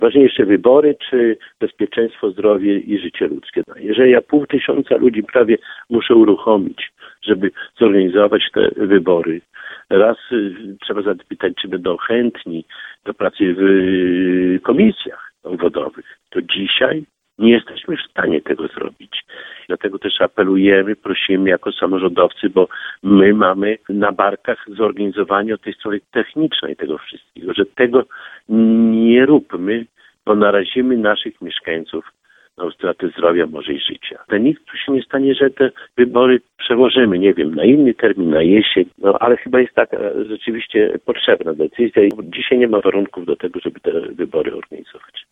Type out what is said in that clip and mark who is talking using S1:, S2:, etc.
S1: ważniejsze wybory, czy bezpieczeństwo, zdrowie i życie ludzkie. No, jeżeli ja 500 ludzi prawie muszę uruchomić, żeby zorganizować te wybory, raz trzeba zapytać, czy będą chętni do pracy w komisjach obwodowych, to dzisiaj nie jesteśmy w stanie tego zrobić. Dlatego też apelujemy, prosimy jako samorządowcy, bo my mamy na barkach zorganizowanie od tej strony technicznej tego wszystkiego, że tego nie róbmy, bo narazimy naszych mieszkańców na utratę zdrowia, może i życia. To nikt tu się nie stanie, że te wybory przełożymy, nie wiem, na inny termin, na jesień, no ale chyba jest taka rzeczywiście potrzebna decyzja i dzisiaj nie ma warunków do tego, żeby te wybory organizować.